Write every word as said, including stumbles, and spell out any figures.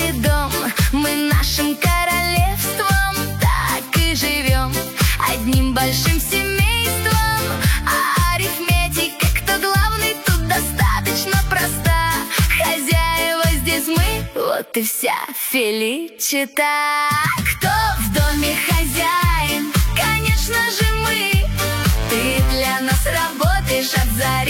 каждый дом. Мы нашим королевством так и живем, одним большим семейством. А арифметика, кто главный, тут достаточно проста. Хозяева здесь мы, вот и вся феличита. Кто в доме хозяин? Конечно же мы. Ты для нас работаешь от зари